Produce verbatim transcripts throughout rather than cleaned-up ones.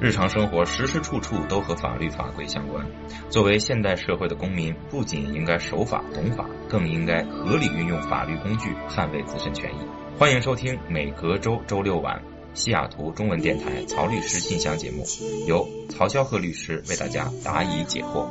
日常生活时时处处都和法律法规相关。作为现代社会的公民，不仅应该守法懂法，更应该合理运用法律工具捍卫自身权益。欢迎收听每隔周周六晚西雅图中文电台曹律师信箱节目，由曹肖和律师为大家答疑解惑。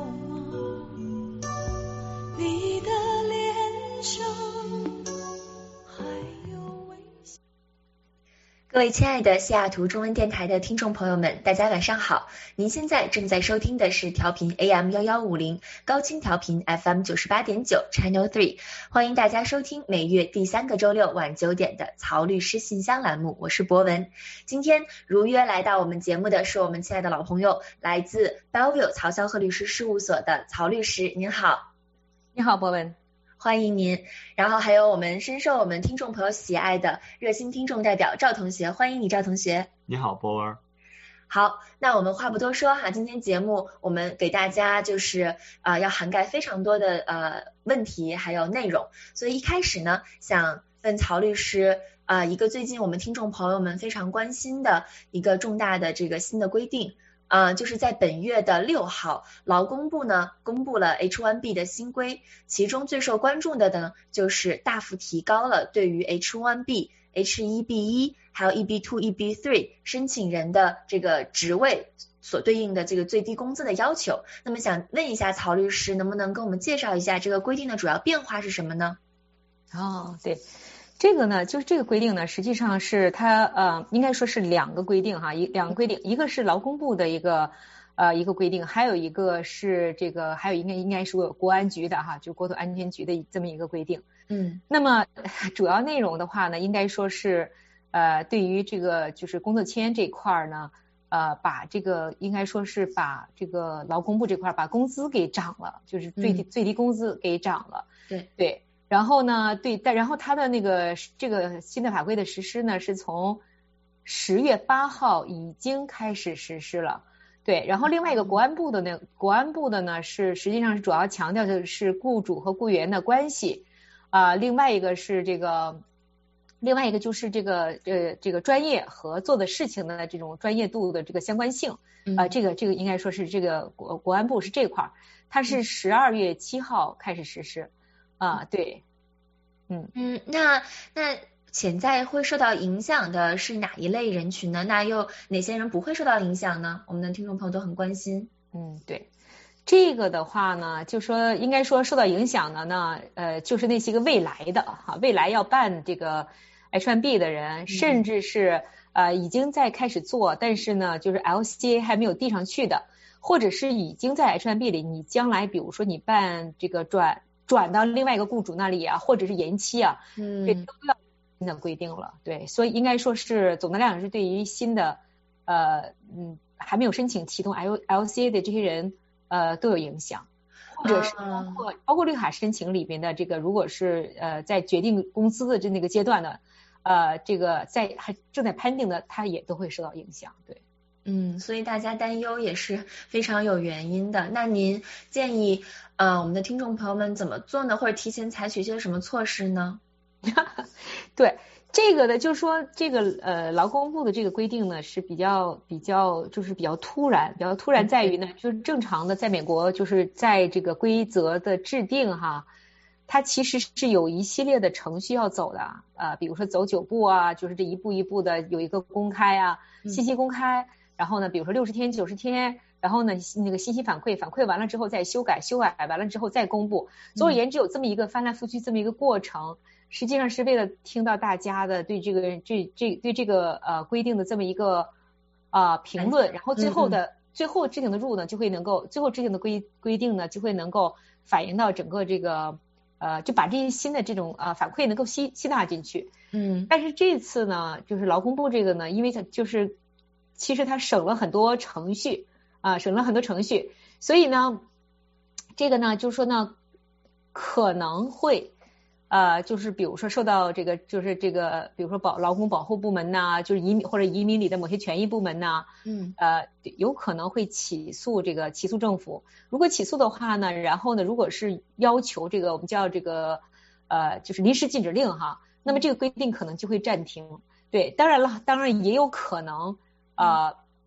各位亲爱的西雅图中文电台的听众朋友们，大家晚上好。您现在正在收听的是调频 A M 一一五零 高清调频 F M 九十八点九 Channel 三，欢迎大家收听每月第三个周六晚九点的曹律师信箱栏目，我是博文。今天如约来到我们节目的是我们亲爱的老朋友，来自 Bellevue 曹肖和律师事务所的曹律师，您好。 你好，博文。 欢迎您，然后还有我们深受我们听众朋友喜爱的热心听众代表赵同学，欢迎你赵同学。 你好，波儿。 好，那我们话不多说哈，今天节目我们给大家就是呃要涵盖非常多的呃问题还有内容，所以一开始呢，想问曹律师呃一个最近我们听众朋友们非常关心的一个重大的这个新的规定。呃，就是在本月的六号，劳工部呢公布了 H 一 B 的新规，其中最受关注的呢，就是大幅提高了对于 H 一 B、H 一 B 一还有 E B 二、E B 三申请人的这个职位所对应的这个最低工资的要求。那么想问一下曹律师，能不能跟我们介绍一下这个规定的主要变化是什么呢？ 哦，对。这个呢，就是这个规定呢，实际上是它呃，应该说是两个规定哈，一两个规定，一个是劳工部的一个呃一个规定，还有一个是这个，还有应该应该是国安局的哈，就国土安全局的这么一个规定。 嗯， 那么主要内容的话呢，应该说是呃，对于这个就是工作签这块呢，呃，把这个应该说是把这个劳工部这块把工资给涨了，就是最低、嗯、最低工资给涨了。 对对。然后呢，对，但然后它的那个这个新的法规的实施呢，是从十月八号已经开始实施了。对，然后另外一个国安部的那国安部的呢，是实际上是主要强调的是雇主和雇员的关系啊、呃，另外一个是这个，另外一个就是这个呃这个专业合作的事情的这种专业度的这个相关性啊、呃，这个这个应该说是这个国国安部是这块，它是十二月七号开始实施。啊，对，嗯嗯，那那潜在会受到影响的是哪一类人群呢？那又哪些人不会受到影响呢？我们的听众朋友都很关心。 嗯，对，这个的话呢，就说应该说受到影响的呢，呃，就是那些个未来的哈，未来要办这个 H 一 B 的人，嗯、甚至是呃已经在开始做，但是呢，就是 L C A 还没有递上去的，或者是已经在 H 一 B 里，你将来比如说你办这个转。转到另外一个雇主那里啊，或者是延期啊， 嗯， 这都要新的规定了。对，所以应该说是总的来讲是对于新的呃嗯还没有申请启动 L L C A 的这些人呃都有影响，或者是包括、嗯、包括绿卡申请里边的这个，如果是呃在决定工资的这那个阶段的呃这个在还正在判定的，它也都会受到影响。对。 嗯，所以大家担忧也是非常有原因的。那您建议呃我们的听众朋友们怎么做呢？或者提前采取一些什么措施呢？ 对，这个的就是说这个呃劳工部的这个规定呢是比较比较就是比较突然，比较突然在于呢，就是正常的在美国就是在这个规则的制定哈，它其实是有一系列的程序要走的呃比如说走九步啊，就是这一步一步的有一个公开啊，信息公开。嗯，然后呢，比如说六十天、九十天，然后呢，那个信息反馈，反馈完了之后再修改，修改完了之后再公布。总而言之，有这么一个翻来覆去这么一个过程，实际上是为了听到大家的对这个这这对这个呃规定的这么一个啊、呃、评论，然后最后的、嗯、最后制定的入呢，就会能够最后制定的规规定呢，就会能够反映到整个这个呃就把这些新的这种呃反馈能够吸吸纳进去。 嗯， 但是这次呢，就是劳工部这个呢，因为它就是其实它省了很多程序啊、呃，省了很多程序，所以呢，这个呢，就是说呢，可能会呃，就是比如说受到这个，就是这个，比如说保劳工保护部门呐，就是移民或者移民里的某些权益部门呐， 嗯， 呃，有可能会起诉这个起诉政府。如果起诉的话呢，然后呢，如果是要求这个我们叫这个呃，就是临时禁止令哈，那么这个规定可能就会暂停。对，当然了，当然也有可能呃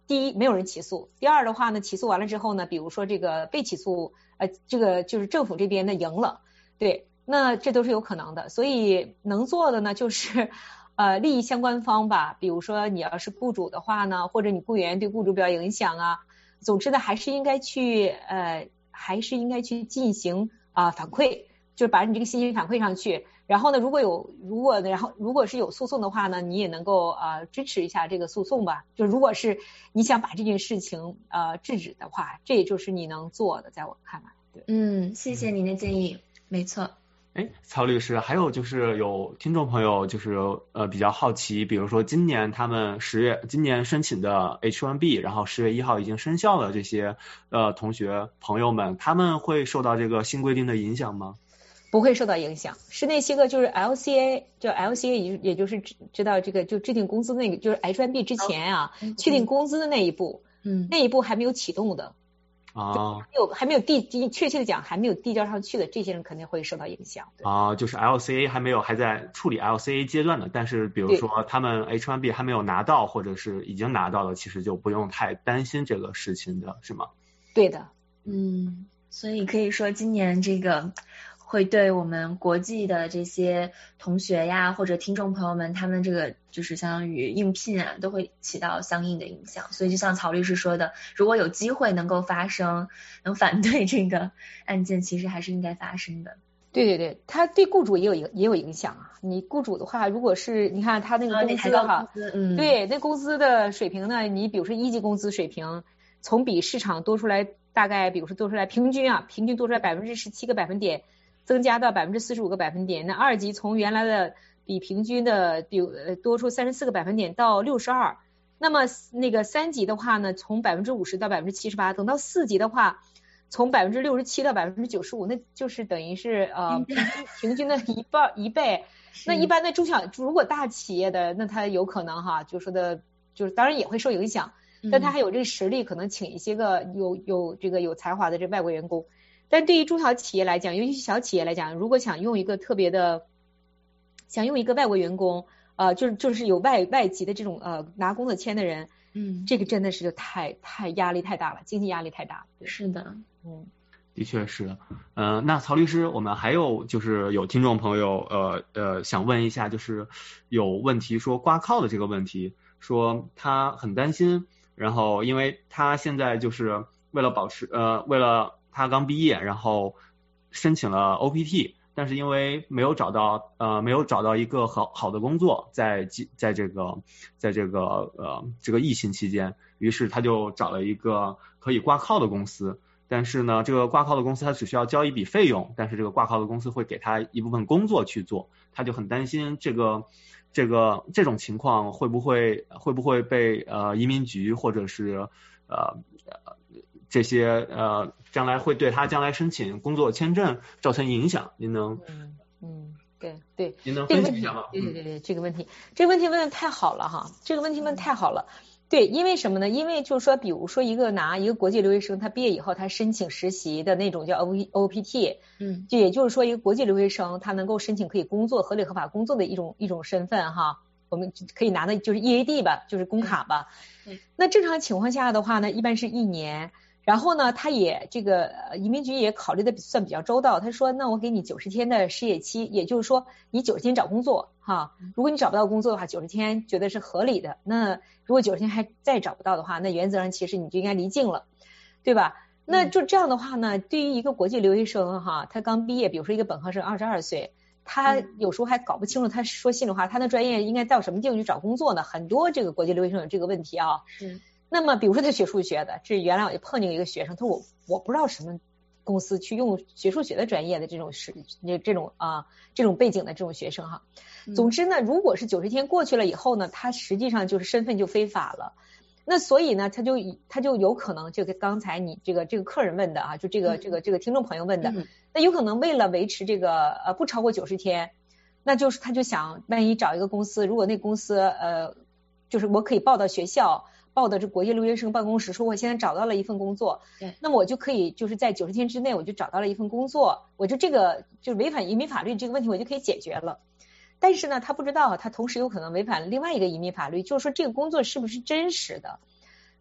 第一没有人起诉，第二的话呢，起诉完了之后呢，比如说这个被起诉呃这个就是政府这边呢赢了，对，那这都是有可能的。所以能做的呢就是呃利益相关方吧，比如说你要是雇主的话呢，或者你雇员对雇主比较影响啊，总之呢还是应该去呃还是应该去进行啊、呃、反馈，就是把你这个信息反馈上去。然后呢，如果有如果然后如果是有诉讼的话呢，你也能够呃支持一下这个诉讼吧。就如果是你想把这件事情呃制止的话，这也就是你能做的，在我看来。对， 嗯，谢谢您的建议，没错。 哎，曹律师，还有就是有听众朋友就是呃比较好奇，比如说今年他们十月今年申请的 H 一 B， 然后十月一号已经生效了，这些呃同学朋友们，他们会受到这个新规定的影响吗？ 不会受到影响，是那些个就是 L C A， 就 L C A 也也就是知道这个就制定工资那个，就是 H 一 B 之前啊，嗯、确定工资的那一步，嗯，那一步还没有启动的。 啊， 有还没有递，确切的讲还没有递交上去的，这些人肯定会受到影响。 啊，就是 L C A 还没有还在处理 L C A 阶段的，但是比如说他们 H 一 B 还没有拿到，或者是已经拿到了，其实就不用太担心这个事情的，是吗？ 对的， 嗯，所以可以说今年这个会对我们国际的这些同学呀，或者听众朋友们，他们这个就是相当于应聘啊，都会起到相应的影响。所以就像曹律师说的，如果有机会能够发生，能反对这个案件，其实还是应该发生的。 对对对，他对雇主也有也有影响啊。你雇主的话，如果是你看他那个工资哈、啊， 嗯， 对，那工资的水平呢，你比如说一级工资水平，从比市场多出来大概，比如说多出来平均啊，平均多出来百分之十七个百分点。增加到百分之四十五个百分点，那二级从原来的比平均的比呃多出三十四个百分点到六十二，那么那个三级的话呢，从百分之五十到百分之七十八，等到四级的话，从百分之六十七到百分之九十五，那就是等于是呃平均平均的一半一倍。那一般的中小如果大企业的，那它有可能哈，就说的就是当然也会受影响，但他还有这个实力，可能请一些个有有这个有才华的这外国员工。但对于中小企业来讲，尤其是小企业来讲，如果想用一个特别的，想用一个外国员工，呃，就是就是有外外籍的这种呃拿工作签的人，嗯，这个真的是太太压力太大了，经济压力太大。 是的， 嗯， 的确是。嗯、呃，那曹律师，我们还有就是有听众朋友呃呃想问一下，就是有问题说挂靠的这个问题，说他很担心，然后因为他现在就是为了保持呃为了他刚毕业，然后申请了 O P T， 但是因为没有找到呃没有找到一个好好的工作，在在这个在这个呃这个疫情期间，于是他就找了一个可以挂靠的公司，但是呢，这个挂靠的公司他只需要交一笔费用，但是这个挂靠的公司会给他一部分工作去做，他就很担心这个这个这种情况会不会会不会被呃移民局或者是呃这些呃，将来会对他将来申请工作签证造成影响，您能嗯嗯对对， 您能分析一下吗？ 对对对对，这个问题这个问题问的太好了哈，这个问题问的太好了。对，因为什么呢？因为就是说，比如说一个拿一个国际留学生，他毕业以后他申请实习的那种叫 O P T， 嗯，就也就是说一个国际留学生他能够申请可以工作合理合法工作的一种一种身份哈，我们可以拿的就是 E A D 吧，就是工卡吧。嗯，那正常情况下的话呢，一般是一年。然后呢，他也这个移民局也考虑的算比较周到，他说那我给你九十天的失业期，也就是说你九十天找工作哈，如果你找不到工作的话，九十天觉得是合理的。那如果九十天还再找不到的话，那原则上其实你就应该离境了，对吧？那就这样的话呢，对于一个国际留学生哈，他刚毕业，比如说一个本科生二十二岁，他有时候还搞不清楚，他说心里话，他的专业应该到什么地方去找工作呢？很多这个国际留学生有这个问题啊。嗯。那么比如说他学数学的，这原来我就碰见一个学生，他说我我不知道什么公司去用学数学的专业的这种是这种啊这种背景的这种学生哈。总之呢，如果是九十天过去了以后呢，他实际上就是身份就非法了。那所以呢，他就他就有可能就跟刚才你这个这个客人问的啊，就这个这个这个听众朋友问的，那有可能为了维持这个呃不超过九十天，那就是他就想万一找一个公司，如果那公司呃就是我可以报到学校。报的这国际留学生办公室说我现在找到了一份工作，对，那么我就可以就是在九十天之内我就找到了一份工作，我就这个就是违反移民法律这个问题我就可以解决了。但是呢，他不知道他同时有可能违反另外一个移民法律，就是说这个工作是不是真实的。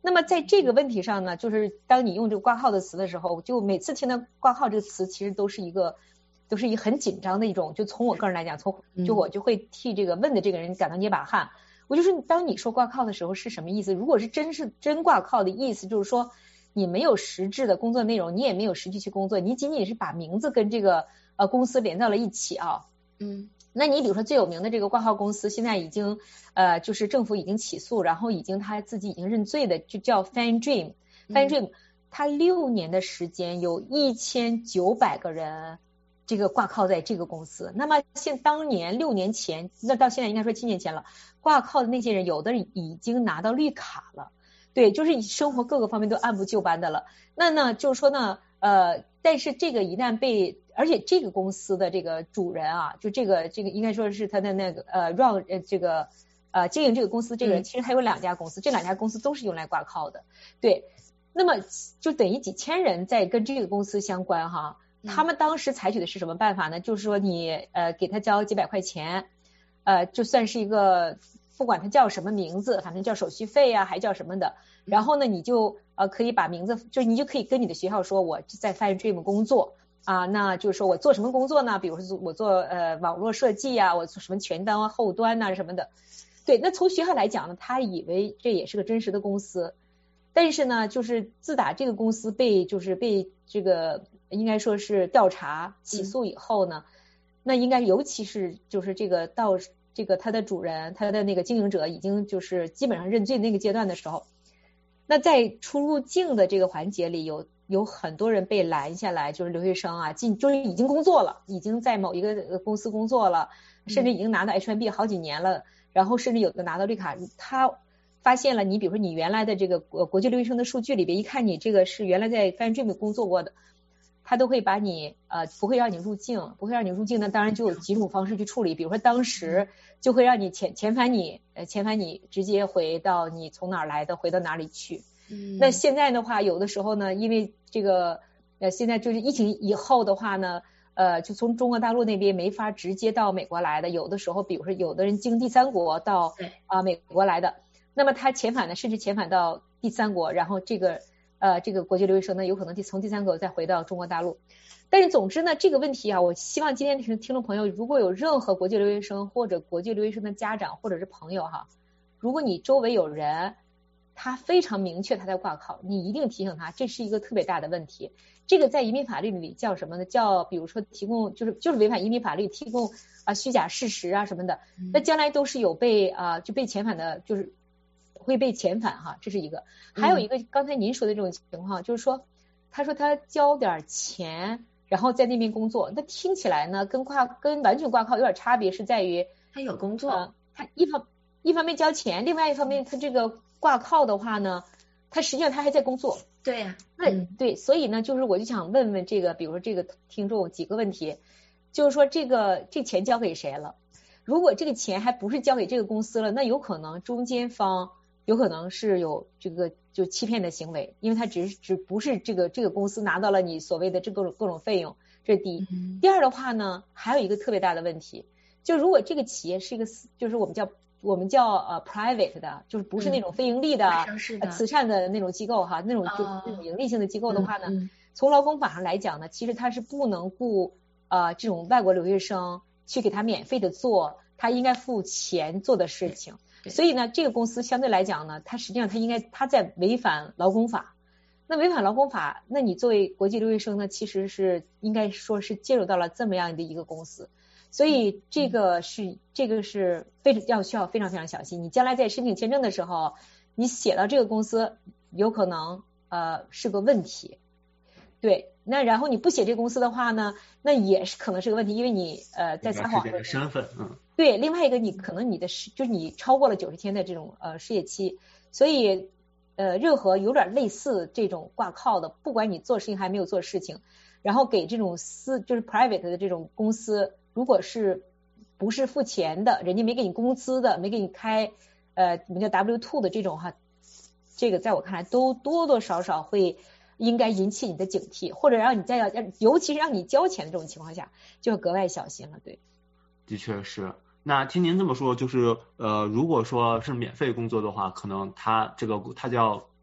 那么在这个问题上呢，就是当你用这个挂靠的词的时候，就每次听到挂靠这个词，其实都是一个都是一个很紧张的一种，就从我个人来讲，从就我就会替这个问的这个人感到捏把汗。我就是当你说挂靠的时候是什么意思？如果是真是真挂靠的意思，就是说你没有实质的工作内容，你也没有实际去工作，你仅仅是把名字跟这个呃公司连到了一起啊。 嗯， 那你比如说最有名的这个挂靠公司，现在已经呃就是政府已经起诉，然后已经他自己已经认罪的，就叫 Fan Dream。Fan Dream，他六年的时间有一千九百个人。这个挂靠在这个公司，那么现当年六年前，那到现在应该说七年前了，挂靠的那些人，有的人已经拿到绿卡了，对，就是生活各个方面都按部就班的了。那呢，就是说呢，呃，但是这个一旦被，而且这个公司的这个主人啊，就这个这个应该说是他的那个呃 run 呃这个呃经营这个公司这个人，其实还有两家公司，这两家公司都是用来挂靠的，对，那么就等于几千人在跟这个公司相关哈。他们当时采取的是什么办法呢？就是说你呃给他交几百块钱，呃就算是一个不管他叫什么名字，反正叫手续费啊，还叫什么的。然后呢，你就呃可以把名字，就是你就可以跟你的学校说我在 Fan Dream 工作啊，那就是说我做什么工作呢？比如说我做呃网络设计啊，我做什么前端啊、后端呐、啊、什么的。对，那从学校来讲呢，他以为这也是个真实的公司。但是呢，就是自打这个公司被就是被这个应该说是调查起诉以后呢，嗯、那应该尤其是就是这个到这个他的主人他的那个经营者已经就是基本上认罪那个阶段的时候，那在出入境的这个环节里有有很多人被拦下来，就是留学生啊进就是已经工作了，已经在某一个公司工作了，甚至已经拿到 H 一 B 好几年了，然后甚至有的拿到绿卡，他发现了你比如说你原来的这个国国际留学生的数据里边，一看你这个是原来在 Fan Dream 工作过的，他都会把你呃不会让你入境，不会让你入境，那当然就有几种方式去处理，比如说当时就会让你遣遣返你呃遣返你直接回到你从哪儿来的回到哪里去。 嗯， 那现在的话有的时候呢，因为这个呃现在就是疫情以后的话呢，呃就从中国大陆那边没法直接到美国来的，有的时候比如说有的人经第三国到啊、呃、美国来的。那么他遣返呢，甚至遣返到第三国，然后这个呃这个国际留学生呢，有可能从第三国再回到中国大陆。但是总之呢，这个问题啊，我希望今天听听众朋友，如果有任何国际留学生或者国际留学生的家长或者是朋友哈，如果你周围有人他非常明确他在挂靠，你一定提醒他，这是一个特别大的问题。这个在移民法律里叫什么呢？叫比如说提供就是就是违反移民法律，提供啊虚假事实啊什么的，那将来都是有被啊就被遣返的，就是会被遣返哈，这是一个。还有一个刚才您说的这种情况，就是说他说他交点钱然后在那边工作，那听起来呢跟挂跟完全挂靠有点差别，是在于他有工作、 呃、他一方一方面交钱，另外一方面他这个挂靠的话呢，他实际上他还在工作。 对呀、啊， 那、嗯、对，所以呢就是我就想问问这个比如说这个听众几个问题，就是说这个这钱交给谁了，如果这个钱还不是交给这个公司了，那有可能中间方有可能是有这个就欺骗的行为，因为他只是只不是这个这个公司拿到了你所谓的这各种各种费用，这是第一。 嗯、 第二的话呢，还有一个特别大的问题，就如果这个企业是一个就是我们叫我们叫呃 private 的，就是不是那种非盈利的、 嗯呃、慈善的那种机构哈，那种就、哦、那种盈利性的机构的话呢， 嗯嗯、 从劳工法上来讲呢，其实它是不能雇呃这种外国留学生去给他免费的做他应该付钱做的事情。所以呢，这个公司相对来讲呢，它实际上它应该它在违反劳工法。那违反劳工法，那你作为国际留学生呢，其实是应该说是介入到了这么样的一个公司。所以这个是这个是非要需要非常非常小心。你将来在申请签证的时候，你写到这个公司，有可能呃是个问题。对，那然后你不写这个公司的话呢，那也是可能是个问题，因为你呃在撒谎的身份，嗯。 对，另外一个你可能你的失就是你超过了九十天的这种呃失业期，所以呃任何有点类似这种挂靠的，不管你做事情还没有做事情，然后给这种私就是 private 的这种公司，如果是不是付钱的，人家没给你工资的，没给你开呃我们叫 W 二 的这种哈，这个在我看来都多多少少会应该引起你的警惕，或者让你在要尤其是让你交钱的这种情况下，就要格外小心了。对， 的确是。那听您这么说，就是呃，如果说是免费工作的话，可能他这个他叫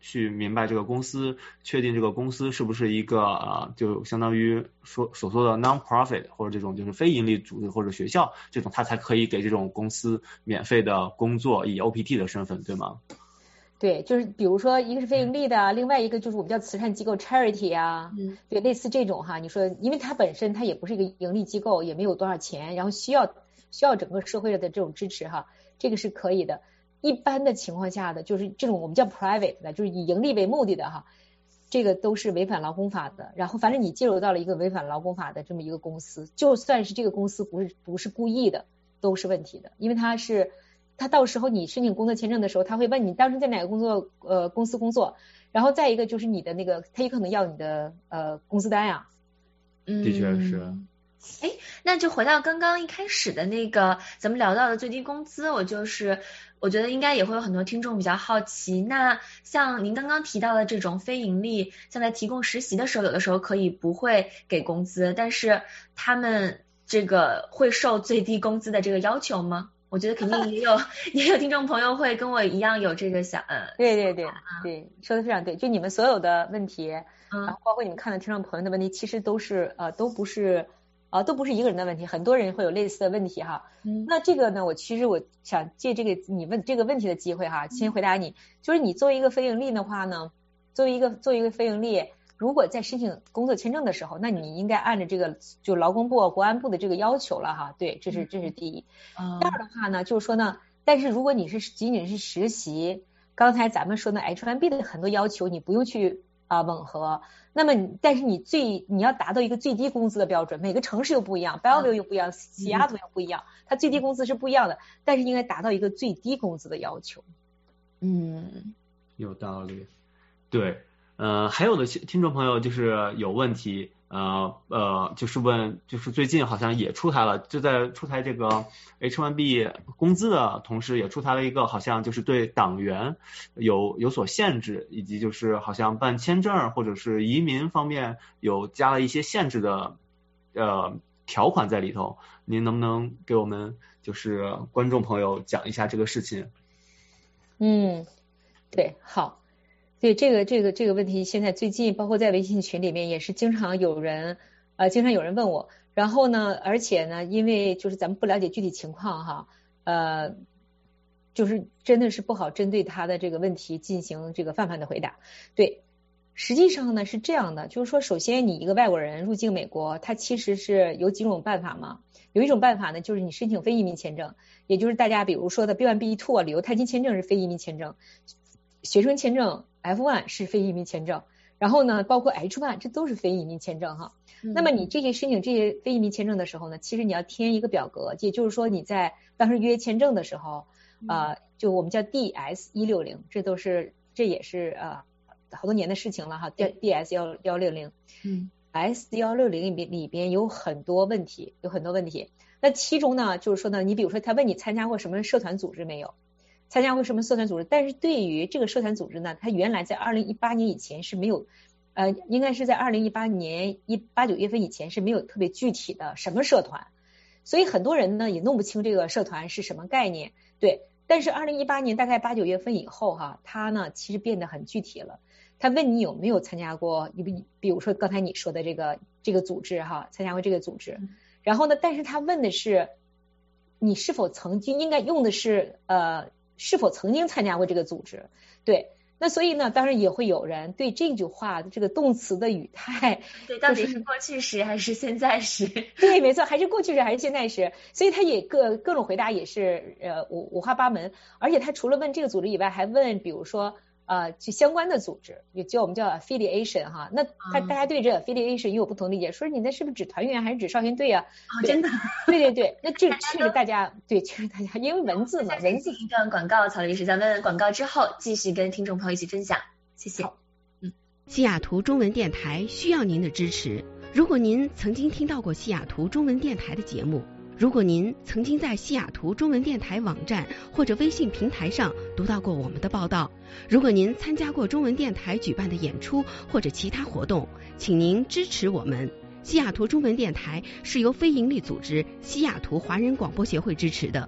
去明白这个公司，确定这个公司是不是一个呃，就相当于说所说的 non-profit 或者这种就是非盈利组织或者学校这种，他才可以给这种公司免费的工作，以 O P T 的身份，对吗？ 对，就是比如说一个是非盈利的，另外一个就是我们叫慈善机构 charity 啊，嗯，对，类似这种哈，你说因为它本身它也不是一个盈利机构，也没有多少钱，然后需要需要整个社会的这种支持哈，这个是可以的。一般的情况下的就是这种我们叫 private 的，就是以盈利为目的的哈，这个都是违反劳工法的。然后反正你介入到了一个违反劳工法的这么一个公司，就算是这个公司不是不是故意的，都是问题的，因为它是。他到时候你申请工作签证的时候，他会问你当时在哪个工作呃公司工作，然后再一个就是你的那个，他也可能要你的呃工资单呀。 嗯，的确是。 哎，那就回到刚刚一开始的那个咱们聊到的最低工资，我就是我觉得应该也会有很多听众比较好奇，那像您刚刚提到的这种非盈利，像在提供实习的时候，有的时候可以不会给工资，但是他们这个会受最低工资的这个要求吗？我觉得肯定也有也有听众朋友会跟我一样有这个想呃， 对对对对，说的非常对，就你们所有的问题，嗯，然后包括你们看到听众朋友的问题，其实都是呃都不是呃都不是一个人的问题，很多人会有类似的问题哈。嗯，那这个呢，我其实我想借这个你问这个问题的机会哈，先回答你，就是你作为一个非盈利的话呢，作为一个作为一个非盈利。如果在申请工作签证的时候，那你应该按照这个就劳工部、国安部的这个要求了哈。对，这是这是第一。嗯、第二的话呢，就是说呢，但是如果你是仅仅是实习，刚才咱们说的 H 一 B 的很多要求你不用去啊、呃、吻合。那么你但是你最你要达到一个最低工资的标准，每个城市又不一样 ，Bellevue 又不一样，西雅图又不一样，它最低工资是不一样的，但是应该达到一个最低工资的要求。 嗯， 有道理，对。呃，还有的听众朋友就是有问题，呃呃，就是问，就是最近好像也出台了，就在出台这个 H 一 B 工资的同时，也出台了一个好像就是对党员有有所限制，以及就是好像办签证或者是移民方面有加了一些限制的呃条款在里头。您能不能给我们就是观众朋友讲一下这个事情？ 嗯，对，好。对这个这个这个问题，现在最近包括在微信群里面也是经常有人呃经常有人问我，然后呢，而且呢，因为就是咱们不了解具体情况哈，呃，就是真的是不好针对他的这个问题进行这个泛泛的回答。对，实际上呢是这样的，就是说，首先你一个外国人入境美国，他其实是有几种办法嘛。有一种办法呢，就是你申请非移民签证，也就是大家比如说的 B 一 B 二 啊，旅游探亲签证是非移民签证，学生签证 F 一 是非移民签证，然后呢，包括 H 一 这都是非移民签证哈。嗯、那么你这些申请这些非移民签证的时候呢，其实你要填一个表格，也就是说你在当时约签证的时候，呃，就我们叫 D S 一六零，这都是这也是呃好多年的事情了哈 ，D S 幺幺六零，嗯 ，S 幺六零里边里边有很多问题，有很多问题。那其中呢，就是说呢，你比如说他问你参加过什么社团组织没有？参加过什么社团组织？但是对于这个社团组织呢，它原来在二零一八年以前是没有，呃，应该是在二零一八年一八九月份以前是没有特别具体的什么社团，所以很多人呢也弄不清这个社团是什么概念。对，但是二零一八年大概八九月份以后哈，它呢其实变得很具体了。他问你有没有参加过，你比比如说刚才你说的这个这个组织哈，参加过这个组织，然后呢，但是他问的是你是否曾经，应该用的是呃。是否曾经参加过这个组织？对，那所以呢，当然也会有人对这句话的这个动词的语态， 对，到底是过去时还是现在时？ 对，没错，还是过去时还是现在时？所以他也各各种回答也是呃五五花八门，而且他除了问这个组织以外，还问比如说呃就相关的组织，也叫我们叫 affiliation 哈。那他大家对这 affiliation 也有不同理解，说你那是不是指团员还是指少先队啊？ 哦，真的？ 对对对，那这确实大家对确实大家因为文字嘛，文字一段广告，曹律师，咱们广告之后继续跟听众朋友一起分享，谢谢。 嗯，西雅图中文电台需要您的支持。如果您曾经听到过西雅图中文电台的节目，如果您曾经在西雅图中文电台网站或者微信平台上读到过我们的报道，如果您参加过中文电台举办的演出或者其他活动，请您支持我们。西雅图中文电台是由非营利组织西雅图华人广播协会支持的。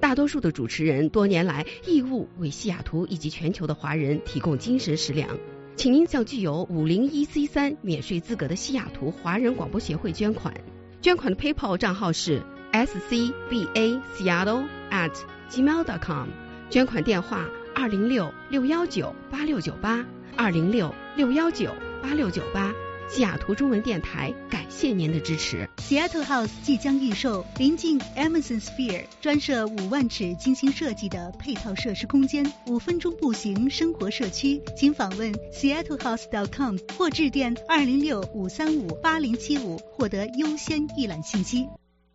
大多数的主持人多年来义务为西雅图以及全球的华人提供精神食粮，请您向具有五零一 C 三 免税资格的西雅图华人广播协会捐款。捐款的 PayPal 账号是 s c b a seattle at gmail dot com， 捐款电话二零六六一九八六九八二零六六一九八六九八。西雅图中文电台感谢您的支持。 Seattle House 即将预售，临近 Amazon Sphere， 专设五万尺精心设计的配套设施空间，五分钟步行生活社区。请访问 seattle house dot com 或致电二零六五三五八零七五获得优先预览信息。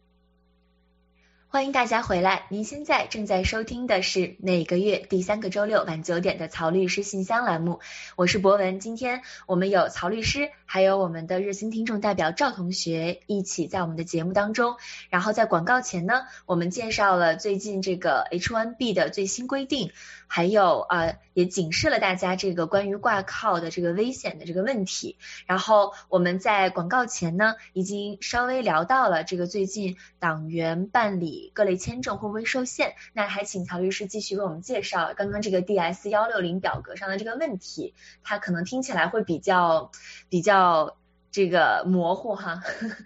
欢迎大家回来，您现在正在收听的是每个月第三个周六晚九点的曹律师信箱栏目，我是博文。今天我们有曹律师，还有我们的热心听众代表赵同学一起在我们的节目当中。然后在广告前呢，我们介绍了最近这个 H 一 B 的最新规定，还有呃也警示了大家这个关于挂靠的这个危险的这个问题。然后我们在广告前呢，已经稍微聊到了这个最近党员办理各类签证会不会受限，那还请曹律师继续为我们介绍刚刚这个 D S 一六零 表格上的这个问题，它可能听起来会比较比较这个模糊哈。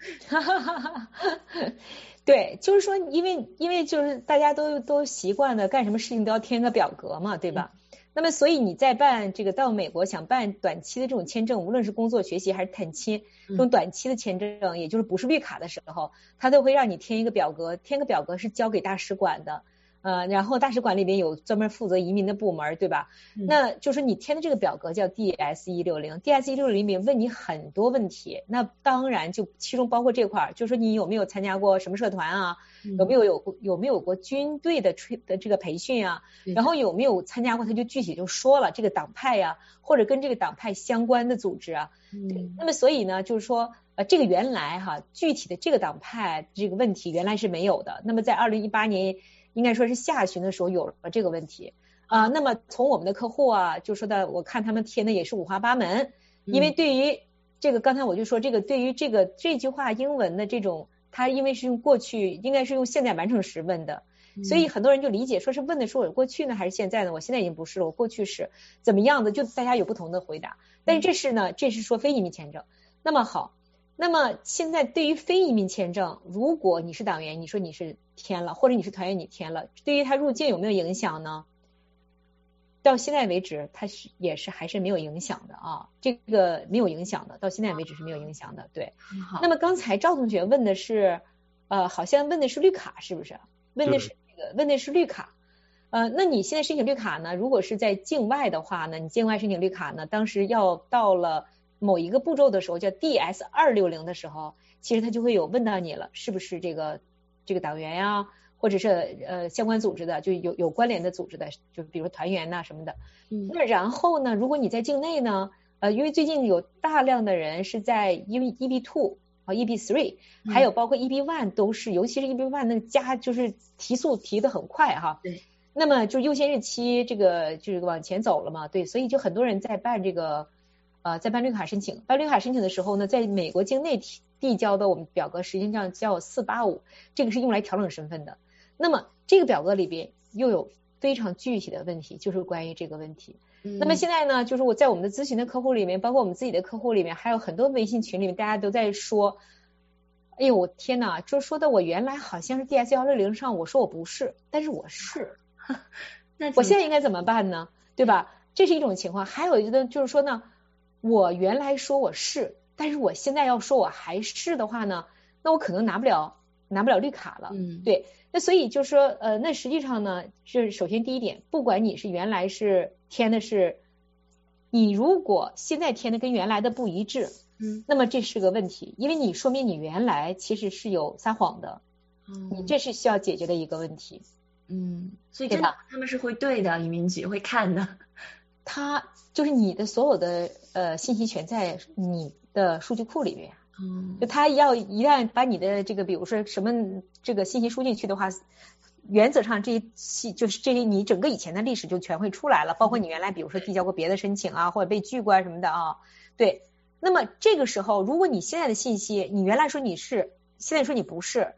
对，就是说因为因为就是大家都都习惯了干什么事情都要填个表格嘛，对吧？嗯，那么所以你在办这个到美国想办短期的这种签证，无论是工作学习还是探亲这种短期的签证，也就是不是绿卡的时候，他都会让你填一个表格，填个表格是交给大使馆的，呃，然后大使馆里边有专门负责移民的部门，对吧？嗯，那就是你填的这个表格叫 D S 一六零， D S 一六零 里面问你很多问题，那当然就其中包括这块，就是说你有没有参加过什么社团啊，嗯，有没有有有没有过军队的的这个培训啊，然后有没有参加过，他就具体就说了这个党派呀，啊，或者跟这个党派相关的组织啊，嗯，那么所以呢就是说呃这个原来哈具体的这个党派这个问题原来是没有的，那么在二零一八年应该说是下旬的时候有了这个问题啊，呃。那么从我们的客户啊，就说的，我看他们填的也是五花八门，因为对于这个，刚才我就说这个，对于这个这句话英文的这种，它因为是用过去，应该是用现在完成时问的，所以很多人就理解说是问的是我过去呢还是现在呢？我现在已经不是了，我过去是怎么样的？就大家有不同的回答，但是这是呢，这是说非移民签证。那么好。那么现在对于非移民签证，如果你是党员，你说你是填了，或者你是团员你填了，对于他入境有没有影响呢？到现在为止，它是也是还是没有影响的啊，这个没有影响的，到现在为止是没有影响的。对，那么刚才赵同学问的是，呃，好像问的是绿卡是不是？问的是这个，问的是绿卡。呃，那你现在申请绿卡呢？如果是在境外的话呢，你境外申请绿卡呢，当时要到了某一个步骤的时候，叫 D S 二六零的时候，其实他就会有问到你了，是不是这个这个党员呀，或者是呃相关组织的，就有有关联的组织的，就比如团员呐什么的。嗯，那然后呢，如果你在境内呢，呃，因为最近有大量的人是在 E B E B two 啊 E B three， 还有包括 E B one 都是，尤其是 E B one 那个加就是提速提得很快哈。对。那么就优先日期这个就是往前走了嘛，对，所以就很多人在办这个。呃，在办绿卡申请，办绿卡申请的时候呢，在美国境内递交的我们表格实际上叫四八五，这个是用来调整身份的。那么这个表格里边又有非常具体的问题，就是关于这个问题。嗯、那么现在呢，就是我在我们的咨询的客户里面，包括我们自己的客户里面，还有很多微信群里面，大家都在说，哎呦我天哪，就说的我原来好像是 D S 一六零上，我说我不是，但是我是，那我现在应该怎么办呢？对吧？这是一种情况。还有一个就是说呢。我原来说我是，但是我现在要说我还是的话呢，那我可能拿不了拿不了绿卡了。嗯，对。那所以就是说，呃，那实际上呢，是首先第一点，不管你是原来是填的是，你如果现在填的跟原来的不一致，嗯，那么这是个问题，因为你说明你原来其实是有撒谎的，嗯，你这是需要解决的一个问题。嗯， 所以真的他们是会对的，移民局会看的。 他就是你的所有的呃信息全在你的数据库里面，嗯，就他要一旦把你的这个比如说什么这个信息输进去的话，原则上这些就是这些你整个以前的历史就全会出来了，包括你原来比如说递交过别的申请啊，或者被拒过啊什么的啊，对。那么这个时候，如果你现在的信息，你原来说你是，现在说你不是，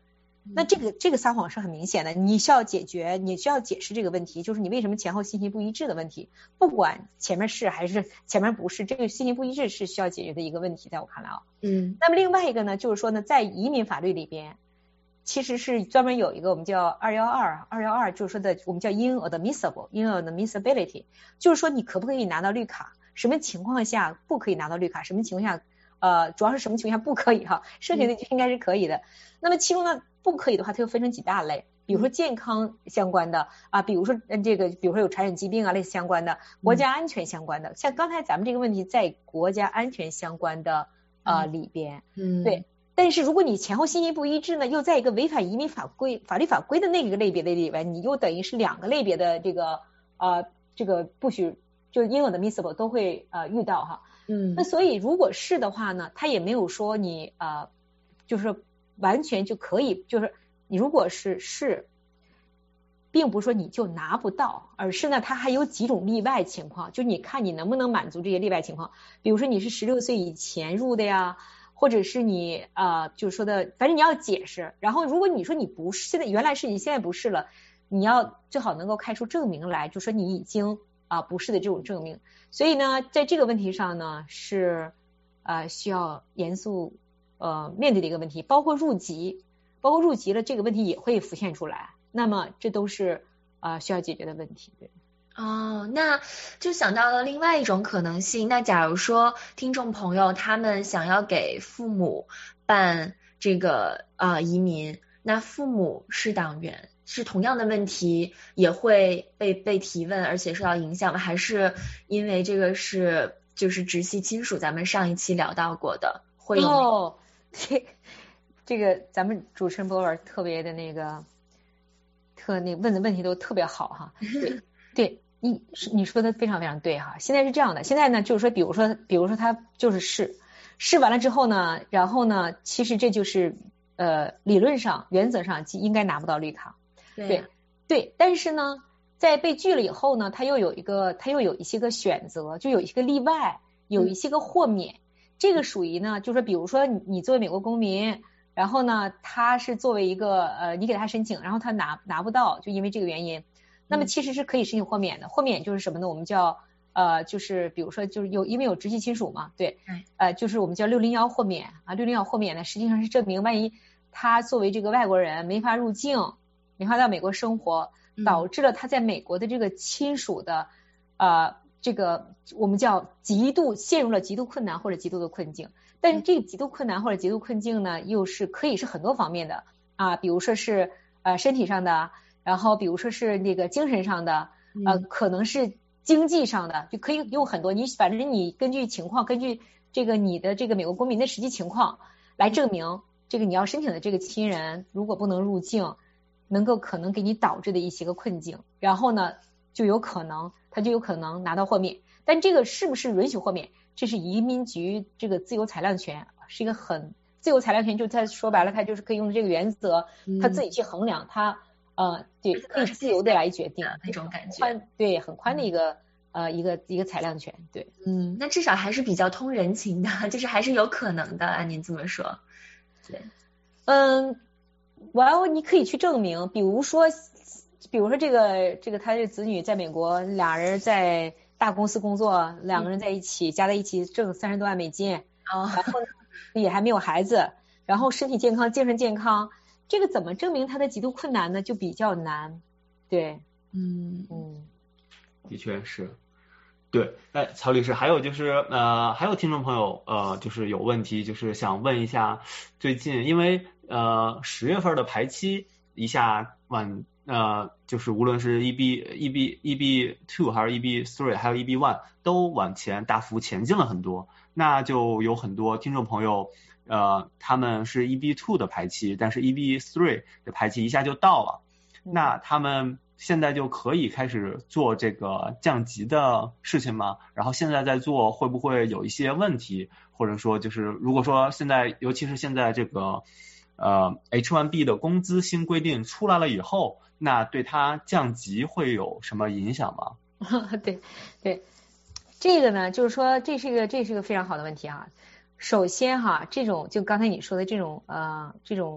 那这个这个撒谎是很明显的，你需要解决，你需要解释这个问题，就是你为什么前后信息不一致的问题，不管前面是还是前面不是，这个信息不一致是需要解决的一个问题，在我看来啊。 嗯。 那么另外一个呢，就是说呢，在移民法律里边，其实是专门有一个我们叫二一二，二一二就是说的我们叫 inadmissible inadmissibility， 就是说你可不可以拿到绿卡，什么情况下不可以拿到绿卡，什么情况下呃主要是什么情况下不可以哈，剩下的就应该是可以的。嗯、那么其中呢不可以的话，它又分成几大类，比如说健康相关的啊，比如说这个比如说有传染疾病啊类似相关的，国家安全相关的，嗯、像刚才咱们这个问题在国家安全相关的呃里边， 嗯， 对。但是如果你前后信息不一致呢，又在一个违反移民法规法律法规的那个类别的里边，你又等于是两个类别的这个呃这个不许就应有的 admissible 都会呃遇到哈。 嗯， 那所以如果是的话呢，他也没有说你呃就是完全就可以，就是你如果是是，并不是说你就拿不到，而是呢它还有几种例外情况，就你看你能不能满足这些例外情况，比如说你是十六岁以前入的呀。或者是你呃就是说的，反正你要解释，然后如果你说你不是，现在原来是你现在不是了，你要最好能够开出证明来，就说你已经啊、呃、不是的这种证明。所以呢在这个问题上呢是呃需要严肃呃面对的一个问题，包括入籍，包括入籍了这个问题也会浮现出来，那么这都是呃需要解决的问题。对。 哦，那就想到了另外一种可能性。那假如说听众朋友他们想要给父母办这个呃移民，那父母是党员，是同样的问题也会被被提问，而且受到影响吗？还是因为这个是就是直系亲属，咱们上一期聊到过的，会有？ 哦，这这个咱们主持人博尔特别的那个特那问的问题都特别好哈。对对。你你说的非常非常对哈，现在是这样的，现在呢就是说，比如说比如说他就是试试完了之后呢，然后呢，其实这就是呃理论上原则上应该拿不到绿卡， 对对对，但是呢，在被拒了以后呢，他又有一个他又有一些个选择，就有一些个例外，有一些个豁免，嗯、这个属于呢，就是说比如说你你作为美国公民，然后呢他是作为一个呃你给他申请，然后他拿拿不到，就因为这个原因。那么其实是可以申请豁免的，豁免就是什么呢？我们叫呃，就是比如说就是有因为有直系亲属嘛，对，呃，就是我们叫六零一豁免啊，六零一豁免呢，实际上是证明万一他作为这个外国人没法入境，没法到美国生活，导致了他在美国的这个亲属的呃这个我们叫极度陷入了极度困难或者极度的困境。但是这个极度困难或者极度困境呢，又是可以是很多方面的啊，比如说是呃身体上的。然后比如说是那个精神上的，呃，可能是经济上的，就可以有很多。你反正你根据情况，根据这个你的这个美国公民的实际情况来证明，这个你要申请的这个亲人如果不能入境，能够可能给你导致的一些个困境，然后呢，就有可能他就有可能拿到豁免。但这个是不是允许豁免？这是移民局这个自由裁量权，是一个很自由裁量权，就他说白了，他就是可以用这个原则，他自己去衡量他。呃，对，可以自由的来决定那种感觉， 宽，对，很宽的一个、嗯、呃一个一个裁量权，对， 嗯，那至少还是比较通人情的，就是还是有可能的，按您这么说，对， 嗯，完了你可以去证明，比如说，比如说这个这个他的子女在美国，俩人在大公司工作，两个人在一起、嗯、加在一起挣三十多万美金， 哦， 然后也还没有孩子，然后身体健康、精神健康。这个怎么证明它的极度困难呢？就比较难，对， 嗯嗯， 的确是，对，哎，曹律师，还有就是呃，还有听众朋友呃，就是有问题，就是想问一下，最近因为呃十月份的排期一下往呃，就是无论是 E B E B E B two 还是 E B three 还有 E B one 都往前大幅前进了很多，那就有很多听众朋友。呃，他们是 E B two 的排期，但是 E B three 的排期一下就到了，嗯、那他们现在就可以开始做这个降级的事情吗？然后现在在做会不会有一些问题，或者说就是如果说现在，尤其是现在这个呃 H one B 的工资新规定出来了以后，那对他降级会有什么影响吗？ 对对，这个呢，就是说这是一个这是一个非常好的问题啊。首先哈，这种就刚才你说的这种呃这种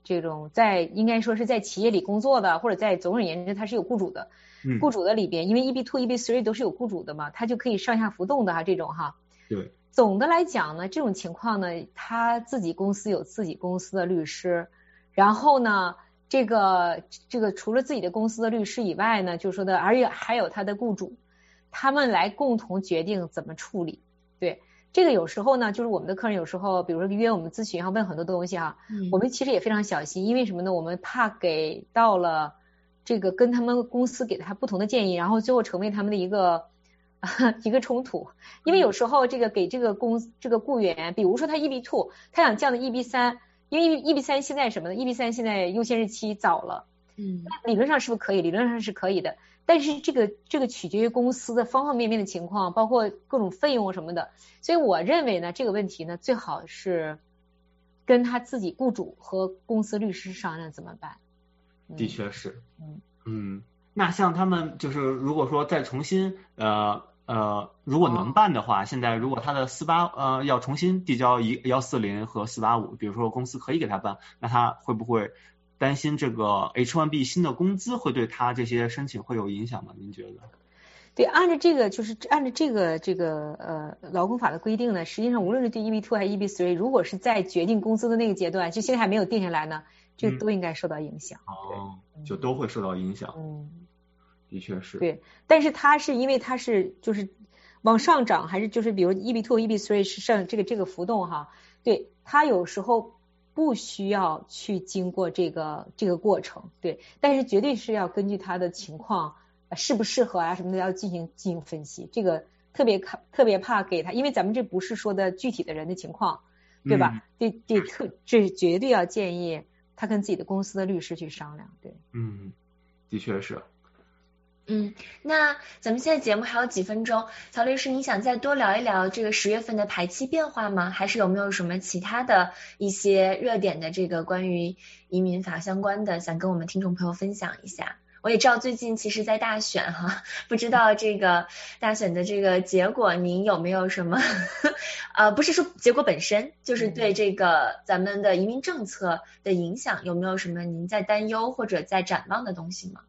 这种在应该说是在企业里工作的，或者在总而言之他是有雇主的， 嗯， 雇主的里边，因为 E B two E B three 都是有雇主的嘛，他就可以上下浮动的哈，这种哈。 对。 总的来讲呢，这种情况呢，他自己公司有自己公司的律师，然后呢，这个这个除了自己的公司的律师以外呢，就是说的，而且还有他的雇主，他们来共同决定怎么处理。对，这个有时候呢，就是我们的客人有时候，比如说约我们咨询，然后问很多东西哈，嗯、我们其实也非常小心，因为什么呢？我们怕给到了这个跟他们公司给他不同的建议，然后最后成为他们的一个。一个冲突，因为有时候这个给这个公这个雇员，比如说他 E B two， 他想降到 E B three， 因为 E B three 现在什么呢 ？E B three 现在优先日期早了，嗯，理论上是不是可以？理论上是可以的，但是这个这个取决于公司的方方面面的情况，包括各种费用什么的，所以我认为呢，这个问题呢，最好是跟他自己雇主和公司律师商量怎么办。 嗯、的确是，嗯嗯，那像他们就是如果说再重新呃。呃，如果能办的话，哦、现在如果他的四八呃要重新递交一幺四零和四八五，比如说公司可以给他办，那他会不会担心这个 H 一 B 新的工资会对他这些申请会有影响吗？您觉得？ 对，按照这个就是按照这个这个呃劳工法的规定呢，实际上无论是对 E B two 还是 E B three， 如果是在决定工资的那个阶段，就现在还没有定下来呢，这都应该受到影响。 嗯、哦，就都会受到影响。 嗯。 的确是， 对，但是它是因为它是就是往上涨，还是就是比如 E B two、E B three 是上这个这个浮动哈，对，它有时候不需要去经过这个这个过程，对，但是绝对是要根据他的情况适不适合啊什么的要进行进行分析，这个特别看特别怕给他，因为咱们这不是说的具体的人的情况，对吧？这这特这绝对要建议他跟自己的公司的律师去商量，对， 嗯，的确是。 嗯，那咱们现在节目还有几分钟，曹律师，你想再多聊一聊这个十月份的排期变化吗？还是有没有什么其他的一些热点的这个关于移民法相关的，想跟我们听众朋友分享一下？我也知道最近其实在大选哈，不知道这个大选的这个结果，您有没有什么呃，不是说结果本身，就是对这个咱们的移民政策的影响，有没有什么您在担忧或者在展望的东西吗？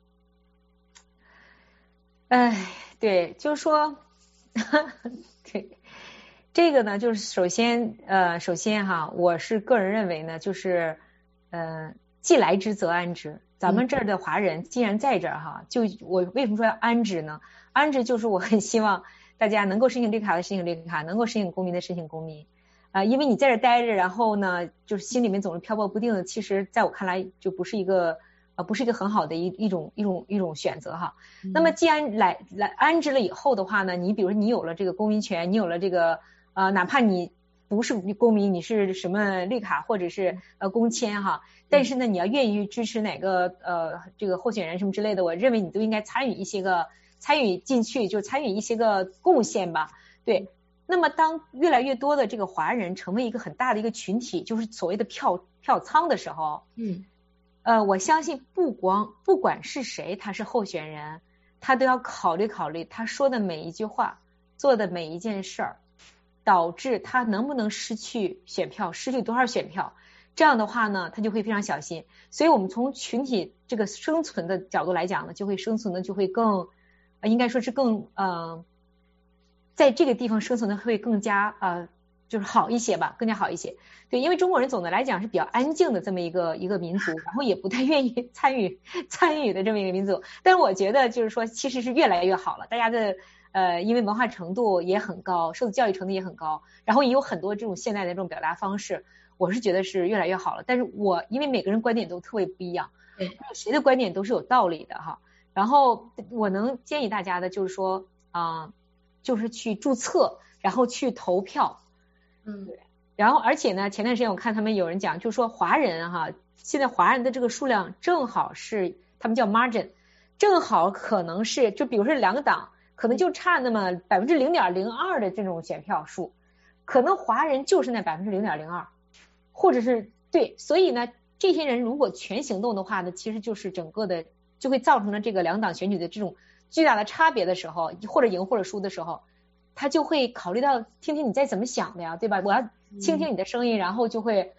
哎，对，就是说，对，这个呢，就是首先，呃，首先哈，我是个人认为呢，就是，呃，既来之则安之。咱们这儿的华人既然在这儿哈，就我为什么说要安之呢？安之就是我很希望大家能够申请绿卡的申请绿卡，能够申请公民的申请公民。啊、呃，因为你在这儿待着，然后呢，就是心里面总是漂泊不定的，其实在我看来就不是一个。啊，不是一个很好的一一种一种一种选择哈。嗯、那么既然来来安置了以后的话呢，你比如说你有了这个公民权，你有了这个呃，哪怕你不是公民，你是什么绿卡或者是呃工签哈，但是呢，你要愿意支持哪个呃这个候选人什么之类的，我认为你都应该参与一些个参与进去，就参与一些个贡献吧。对。那么当越来越多的这个华人成为一个很大的一个群体，就是所谓的票票仓的时候，嗯。呃，我相信不光不管是谁他是候选人，他都要考虑考虑他说的每一句话，做的每一件事儿，导致他能不能失去选票，失去多少选票。这样的话呢，他就会非常小心。所以我们从群体这个生存的角度来讲呢，就会生存的就会更，呃、应该说是更呃，在这个地方生存的会更加呃。就是好一些吧，更加好一些。对，因为中国人总的来讲是比较安静的这么一个一个民族，然后也不太愿意参与参与的这么一个民族。但是我觉得就是说，其实是越来越好了。大家的呃，因为文化程度也很高，受的教育程度也很高，然后也有很多这种现代的这种表达方式，我是觉得是越来越好了。但是我因为每个人观点都特别不一样，谁的观点都是有道理的哈。然后我能建议大家的就是说啊、呃，就是去注册，然后去投票。嗯，对。然后而且呢，前段时间我看他们有人讲，就说华人哈，现在华人的这个数量正好是他们叫 margin， 正好可能是就比如说两个党可能就差那么百分之零点零二的这种选票数，可能华人就是那百分之零点零二，或者是对，所以呢，这些人如果全行动的话呢，其实就是整个的就会造成了这个两党选举的这种巨大的差别的时候，或者赢或者输的时候。他就会考虑到听听你在怎么想的呀，对吧？我要倾听你的声音，然后就会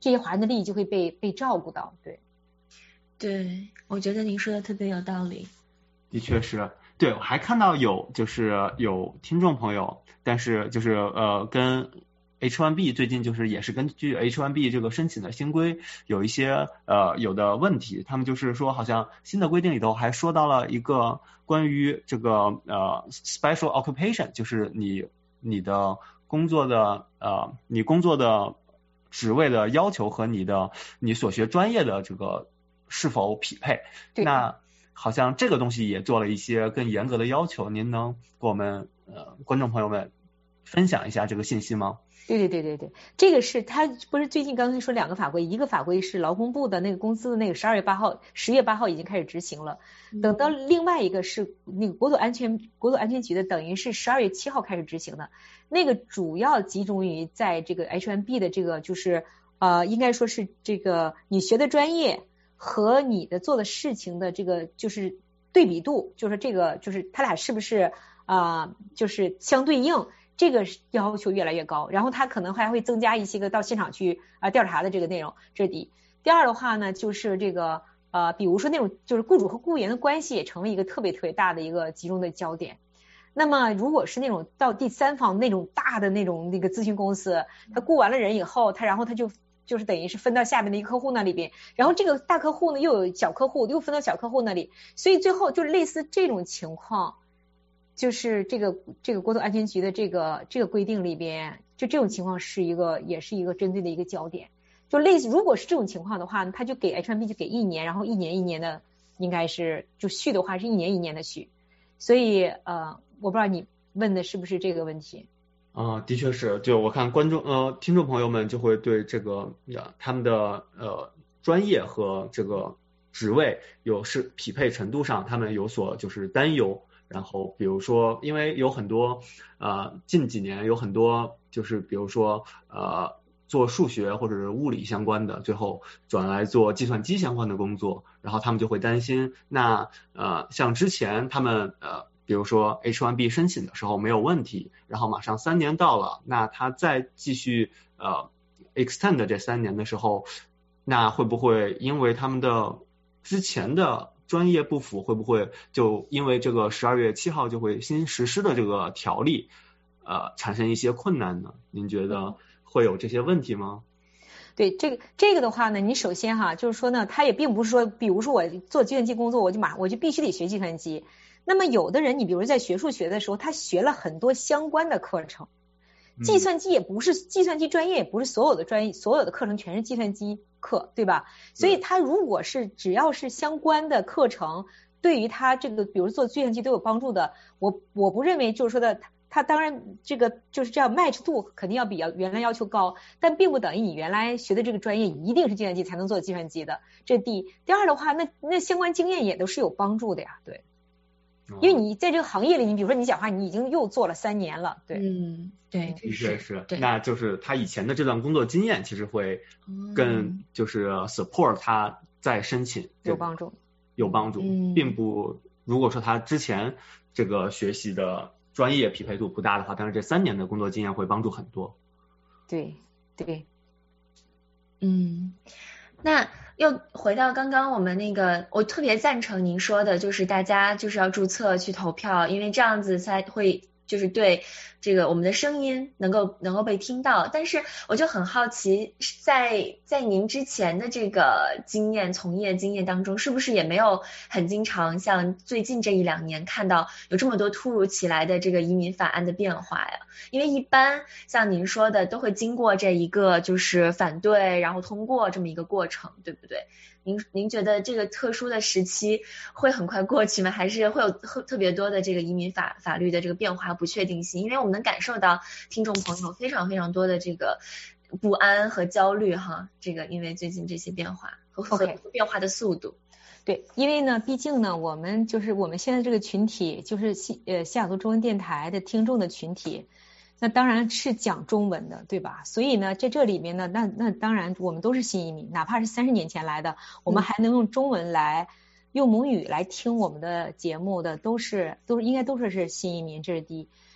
这些华人的利益就会被被照顾到。对， 对，我觉得您说的特别有道理。 的确是，对，我还看到有就是有听众朋友，但是就是呃跟 H 一 B 最近就是也是根据 H 一 B 这个申请的新规有一些呃有的问题，他们就是说好像新的规定里头还说到了一个关于这个呃 special occupation， 就是你你的工作的呃你工作的职位的要求和你的你所学专业的这个是否匹配。那好像这个东西也做了一些更严格的要求，您能给我们呃观众朋友们分享一下这个信息吗？ 对对对对对，这个是他不是最近刚才说两个法规，一个法规是劳工部的那个公司的那个十二月八号、十月八号已经开始执行了，等到另外一个是那个国土安全国土安全局的，等于是十二月七号开始执行的，那个主要集中于在这个 H 一 B 的这个就是呃应该说是这个你学的专业和你的做的事情的这个就是对比度，就是这个就是他俩是不是啊、呃、就是相对应。这个要求越来越高，然后他可能还会增加一些个到现场去啊、呃、调查的这个内容，这是第一。第二的话呢，就是这个呃，比如说那种就是雇主和雇员的关系也成为一个特别特别大的一个集中的焦点。那么如果是那种到第三方那种大的那种那个咨询公司，他雇完了人以后，他然后他就就是等于是分到下面的一个客户那里边，然后这个大客户呢又有小客户，又分到小客户那里，所以最后就类似这种情况。就是这个这个国土安全局的这个这个规定里边，就这种情况是一个也是一个针对的一个焦点。就类似如果是这种情况的话呢，他就给 H 一 B 就给一年，然后一年一年的应该是就续的话是一年一年的续。所以呃，我不知道你问的是不是这个问题。 啊、呃，的确是，就我看观众呃听众朋友们就会对这个呃他们的呃专业和这个职位有是匹配程度上，他们有所就是担忧。然后比如说因为有很多呃近几年有很多就是比如说呃做数学或者是物理相关的，最后转来做计算机相关的工作，然后他们就会担心，那呃像之前他们呃比如说 H 一 B 申请的时候没有问题，然后马上三年到了，那他再继续呃 extend 这三年的时候，那会不会因为他们的之前的专业不符，会不会就因为这个十二月七号就会新实施的这个条例呃产生一些困难呢？您觉得会有这些问题吗？ 对，这个这个的话呢，你首先哈就是说呢，他也并不是说比如说我做计算机工作我就马我就必须得学计算机。那么有的人你比如说在学数学的时候，他学了很多相关的课程，计算机也不是计算机专业也不是所有的专业所有的课程全是计算机课，对吧？所以他如果是只要是相关的课程对于他这个比如做计算机都有帮助的，我我不认为就是说的他他当然这个就是这样 match 度肯定要比原来要求高，但并不等于你原来学的这个专业一定是计算机才能做计算机的，这第一。第二的话，那那相关经验也都是有帮助的呀，对。因为你在这个行业里，你比如说你讲话，你已经又做了三年了，对， 嗯，对， 的确是， 对， 那就是他以前的这段工作经验，其实会更就是 support 他再申请， 有帮助， 有帮助， 嗯、 并不如果说他之前这个学习的专业匹配度不大的话，但是这三年的工作经验会帮助很多。 对对， 嗯，那。又回到刚刚我们那个，我特别赞成您说的，就是大家就是要注册去投票，因为这样子才会就是对这个我们的声音能够能够被听到。但是我就很好奇，在在您之前的这个经验从业经验当中，是不是也没有很经常像最近这一两年看到有这么多突如其来的这个移民法案的变化呀？因为一般像您说的都会经过这一个就是反对然后通过这么一个过程，对不对？您您觉得这个特殊的时期会很快过去吗？还是会有特别多的这个移民法法律的这个变化不确定性？因为我们能感受到听众朋友非常非常多的这个不安和焦虑哈，这个因为最近这些变化和和变化的速度。 对，因为呢，毕竟呢，我们就是我们现在这个群体，就是西呃西雅图中文电台的听众的群体，那当然是讲中文的，对吧？所以呢，在这里面呢，那那当然我们都是新移民，哪怕是三十年前来的，我们还能用中文来、嗯、用母语来听我们的节目的，都是都是应该都是是新移民，这是第一。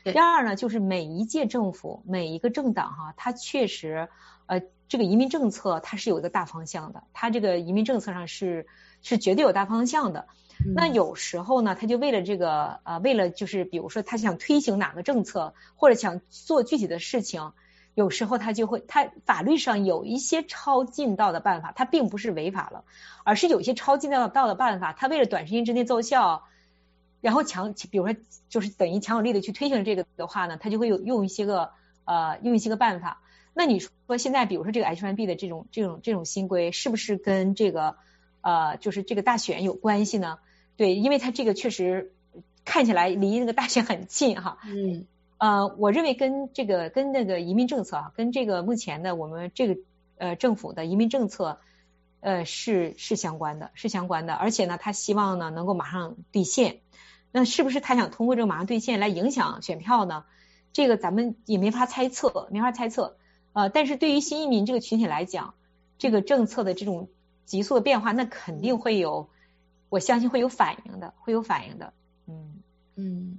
第二呢，就是每一届政府每一个政党哈，它确实呃这个移民政策它是有一个大方向的，它这个移民政策上是是绝对有大方向的。嗯、那有时候呢，他就为了这个呃为了就是比如说他想推行哪个政策或者想做具体的事情，有时候他就会他法律上有一些超近道的办法，它并不是违法了，而是有一些超近道的办法，他为了短时间之内奏效。然后强，比如说就是等于强有力的去推行这个的话呢，他就会有用一些个呃用一些个办法。那你说现在比如说这个 H 一 B 的这种这种这种新规，是不是跟这个呃就是这个大选有关系呢？对，因为它这个确实看起来离那个大选很近哈。 嗯。 呃，我认为跟这个跟那个移民政策啊，跟这个目前的我们这个呃政府的移民政策呃是是相关的，是相关的，而且呢，他希望呢能够马上兑现。那是不是他想通过这个马上兑现来影响选票呢？这个咱们也没法猜测，没法猜测。呃，但是对于新移民这个群体来讲，这个政策的这种急速的变化，那肯定会有，我相信会有反应的，会有反应的。嗯嗯。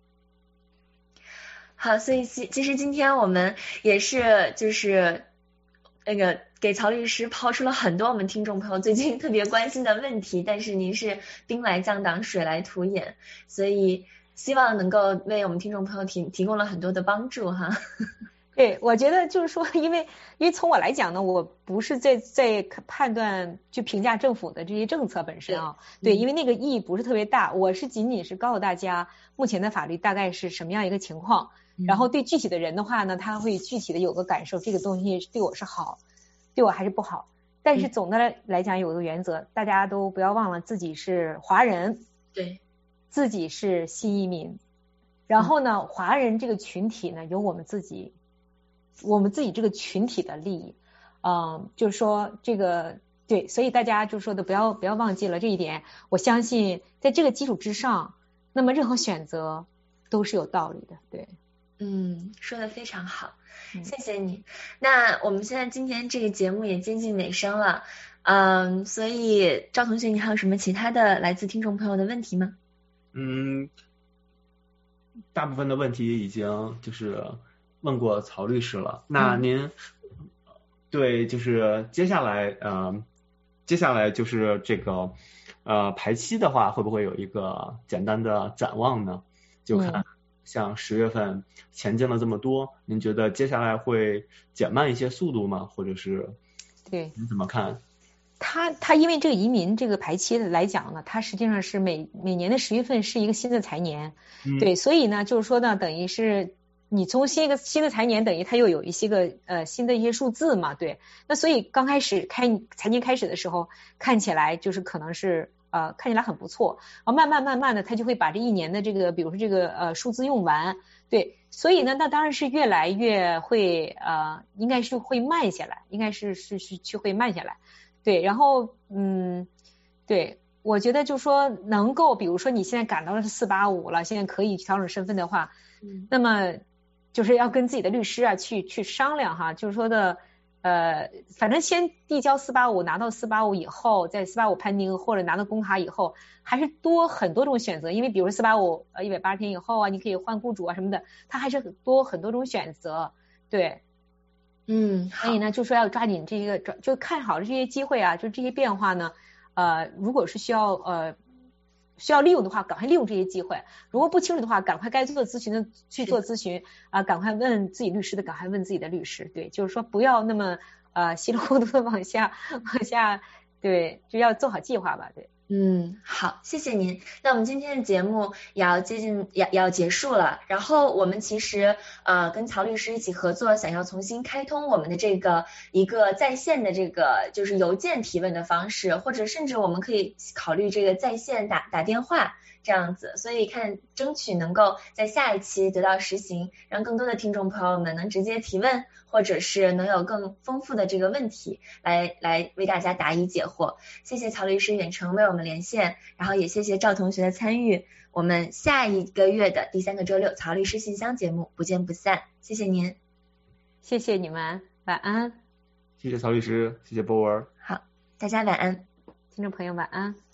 好，所以其其实今天我们也是就是那个给曹律师抛出了很多我们听众朋友最近特别关心的问题，但是您是兵来将挡水来土掩，所以希望能够为我们听众朋友提提供了很多的帮助哈。 对，我觉得就是说，因为因为从我来讲呢，我不是在在判断就评价政府的这些政策本身啊，对，对，因为那个意义不是特别大，我是仅仅是告诉大家目前的法律大概是什么样一个情况。然后对具体的人的话呢，他会具体的有个感受，这个东西对我是好，对我还是不好。但是总的来讲有一个原则，大家都不要忘了自己是华人， 对， 自己是新移民。然后呢，华人这个群体呢，有我们自己，我们自己这个群体的利益，嗯，就是说这个对，所以大家就说的不要不要忘记了这一点。我相信在这个基础之上，那么任何选择都是有道理的，对。 嗯，说的非常好，谢谢你。那我们现在今天这个节目也接近尾声了，嗯，所以赵同学，你还有什么其他的来自听众朋友的问题吗？ 嗯，大部分的问题已经就是问过曹律师了。那您、嗯、对，就是接下来呃，接下来就是这个呃排期的话，会不会有一个简单的展望呢？就看。嗯像十月份前进了这么多，您觉得接下来会减慢一些速度吗？或者是对您怎么看？ 他他因为这个移民这个排期来讲呢，它实际上是每每年的十月份是一个新的财年，嗯、对，所以呢就是说呢，等于是你从新一个新的财年，等于它又有一些个呃新的一些数字嘛，对，那所以刚开始开财年开始的时候，看起来就是可能是。呃，看起来很不错，然后慢慢慢慢的，他就会把这一年的这个，比如说这个呃数字用完，对，所以呢，那当然是越来越会呃，应该是会慢下来，应该是是是去会慢下来，对，然后嗯，对，我觉得就说能够，比如说你现在赶到了四八五了，现在可以调整身份的话，嗯，那么就是要跟自己的律师啊去去商量哈，就是说的。呃，反正先递交四八五，拿到四八五以后，在四八五判定或者拿到工卡以后，还是多很多种选择。因为比如说四八五呃一百八十天以后啊，你可以换雇主啊什么的，它还是多很多种选择。对， 嗯， 所以呢，就说要抓紧这个，就看好这些机会啊，就这些变化呢，呃，如果是需要呃。需要利用的话，赶快利用这些机会；如果不清楚的话，赶快该做咨询的去做咨询啊、呃，赶快问自己律师的，赶快问自己的律师。对，就是说不要那么呃稀里糊涂的往下往下，对，就要做好计划吧。对， 嗯，好，谢谢您。那我们今天的节目也要接近也也要结束了，然后我们其实呃跟曹律师一起合作，想要重新开通我们的这个一个在线的这个就是邮件提问的方式，或者甚至我们可以考虑这个在线打打电话这样子，所以看争取能够在下一期得到实行，让更多的听众朋友们能直接提问，或者是能有更丰富的这个问题来来为大家答疑解惑。谢谢曹律师远程为我们连线，然后也谢谢赵同学的参与。我们下一个月的第三个周六曹律师信箱节目不见不散。谢谢您， 谢谢你们，晚安。 谢谢曹律师，谢谢波文。 好，大家晚安， 听众朋友晚安。